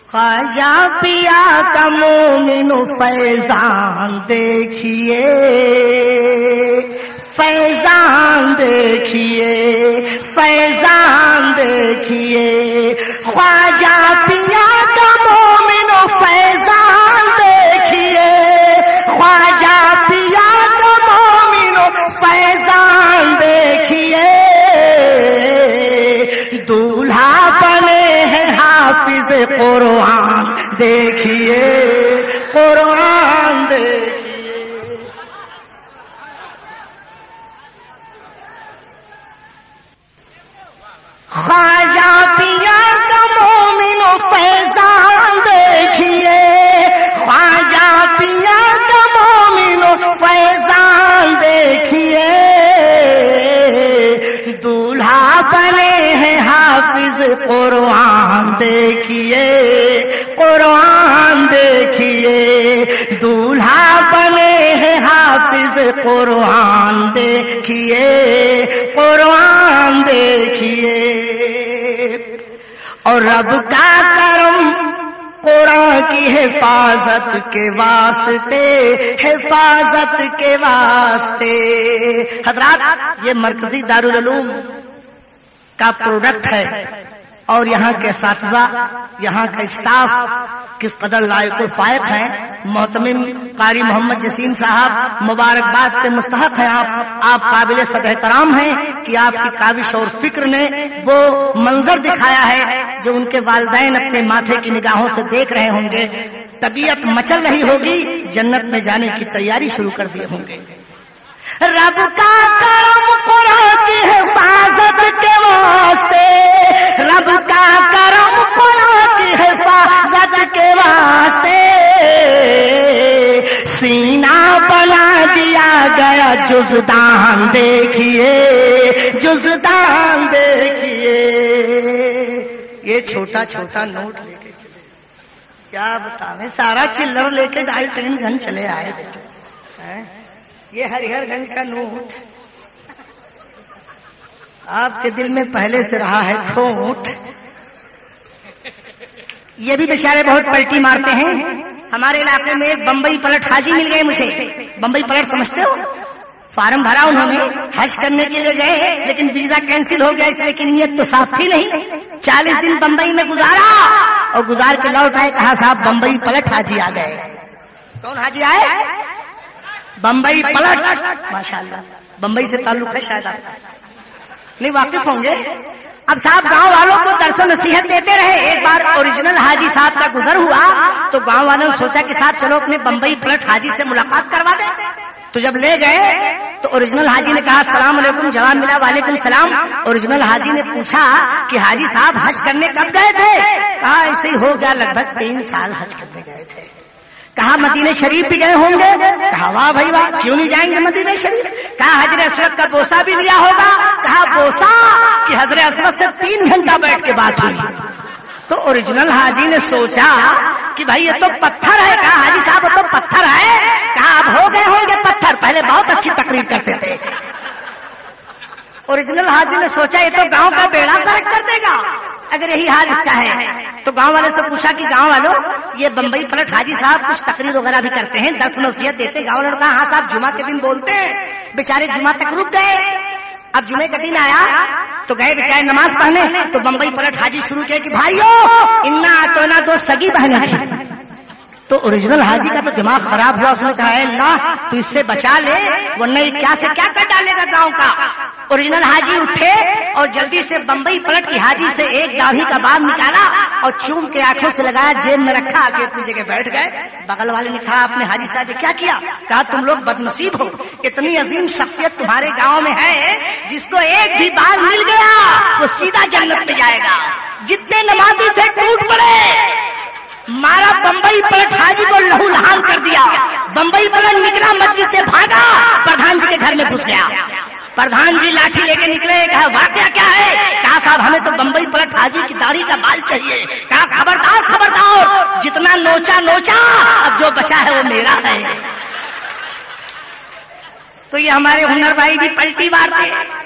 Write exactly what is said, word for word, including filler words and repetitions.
خواجہ پیا کا مومن فیضان دیکھیے، فیضان دیکھیے، فیضان دیکھیے، خواجہ پیا کا مومن فیضان دیکھیے، خواجہ پیا کا مومن فیضان دیکھیے، دولہا بنے ہیں حافظ قرآن دیکھیے، قرآن دیکھیے۔ خواجہ پیا کا مومن فیضان دیکھیے، خواجہ پیا کا مومن فیضان دیکھیے، دولہا بنے ہیں حافظ قرآن دیکھیے، قرآن دیکھیے، دولہا بنے ہیں حافظ قرآن دیکھیے، قرآن دیکھیے۔ اور رب کا کرم قرآن کی حفاظت کے واسطے، حفاظت کے واسطے۔ حضرات یہ مرکزی دارالعلوم کا پروڈکٹ ہے، اور یہاں کے اساتذہ، یہاں کا اسٹاف کس قدر لائق و فائق ہیں۔ محتمم قاری محمد جسیم صاحب مبارکباد کے مستحق ہیں، آپ آپ قابل صد احترام ہیں کہ آپ کی کاوش اور فکر نے وہ منظر دکھایا ہے جو ان کے والدین اپنے ماتھے کی نگاہوں سے دیکھ رہے ہوں گے۔ طبیعت مچل رہی ہوگی، جنت میں جانے کی تیاری شروع کر دیے ہوں گے۔ رب کا کرم قرآن کی حفاظت کے واسطے، رب کا کرم قرآن کی حفاظت کے واسطے، سینہ بنا دیا گیا جزدان دیکھیے، جزدان دیکھیے۔ یہ چھوٹا چھوٹا نوٹ لے کے چلے، کیا بتاویں، سارا چلر لے کے ڈھائی ٹرین گھن چلے آئے۔ یہ ہریہر گنج کا نوٹ آپ کے دل میں پہلے سے رہا ہے کھوٹ۔ یہ بھی بیچارے بہت پلٹی مارتے ہیں۔ ہمارے علاقے میں ایک بمبئی پلٹ حاجی مل گئے مجھے۔ بمبئی پلٹ سمجھتے ہو؟ فارم بھرا انہوں نے، حج کرنے کے لیے گئے لیکن ویزا کینسل ہو گیا، اس لیے کہ نیت تو صاف تھی نہیں۔ چالیس دن بمبئی میں گزارا اور گزار کے لوٹ آئے، کہا صاحب بمبئی پلٹ حاجی آ گئے۔ کون حاجی آئے؟ بمبئی پلٹ۔ ماشاءاللہ بمبئی سے تعلق ہے، شاید آپ نہیں واقف ہوں گے۔ اب صاحب گاؤں والوں کو درس و نصیحت دیتے رہے۔ ایک بار اوریجنل حاجی صاحب کا گزر ہوا تو گاؤں والوں نے سوچا کہ صاحب چلو اپنے بمبئی پلٹ حاجی سے ملاقات کروا دیں۔ تو جب لے گئے تو اوریجنل حاجی نے کہا السلام علیکم، جواب ملا وعلیکم السلام۔ اوریجنل حاجی نے پوچھا کہ حاجی صاحب حج کرنے کب گئے تھے؟ کہا ایسے ہی ہو گیا لگ بھگ تین سال حج کرنے گئے تھے۔ کہا مدینہ شریف بھی گئے ہوں گے؟ کہا واہ بھائی واہ، کیوں نہیں جائیں گے مدینہ شریف؟ کہا حجر اسود کا بوسہ بھی لیا ہوگا؟ کہا بوسہ کہ حضر اسود سے تین گھنٹہ بیٹھ کے بات ہوئی۔ تو اوریجنل حاجی نے سوچا کہ بھائی یہ تو پتھر ہے۔ کہا حاجی صاحب وہ تو پتھر ہے؟ کہا اب ہو گئے ہوں گے پتھر، پہلے بہت اچھی تقریر کرتے تھے۔ اوریجنل حاجی نے سوچا یہ تو گاؤں کا بیڑا غرق کر دے گا اگر یہی حال اس کا ہے۔ تو گاؤں والے سے پوچھا کہ گاؤں والوں یہ بمبئی پلٹ حاجی صاحب کچھ تقریر وغیرہ بھی کرتے ہیں، درس نصیحت دیتے ہیں؟ گاؤں والوں نے کہا ہاں صاحب جمعہ کے دن بولتے ہیں۔ بیچارے جمعہ تک رک گئے۔ اب جمعے کا دن آیا تو گئے بیچارے نماز پڑھنے، تو بمبئی پلٹ حاجی شروع کیا کہ بھائیو انا اتونا دو سگی بہنیں تھی۔ تو اوریجنل حاجی کا تو دماغ خراب ہوا، اس نے کہا اے اللہ تو اس سے بچا لے ورنہ یہ کیا سے کیا کر ڈالے گا گاؤں کا۔ اوریجنل حاجی اٹھے اور جلدی سے بمبئی پلٹ کی حاجی سے ایک داڑھی کا بال نکالا اور چوم کے آنکھوں سے لگایا، جیب میں رکھا، آگے اپنی جگہ بیٹھ گئے۔ بغل والے نے کہا آپ نے حاجی صاحب کیا کیا؟ کہا تم لوگ بد نصیب ہو، اتنی عظیم شخصیت تمہارے گاؤں میں ہے جس کو ایک بھی بال مل گیا وہ سیدھا جنت میں جائے گا۔ جتنے نمازی تھے ٹوٹ پڑے، مارا بمبئی پلٹ حاجی کو لہو لہان کر دیا۔ بمبئی پلٹ نکلا، مسجد سے بھاگا، پردھان جی کے گھر میں گھس گیا۔ پردھان جی لاٹھی لے کے نکلے، کہا واقعہ کیا ہے؟ کہا صاحب ہمیں تو بمبئی پلٹ حاجی کی داڑھی کا بال چاہیے۔ کہا خبردار خبردار، جتنا نوچا نوچا، اب جو بچا ہے وہ میرا ہے۔ تو یہ ہمارے ہنر بھائی بھی پلٹی مارتے ہیں۔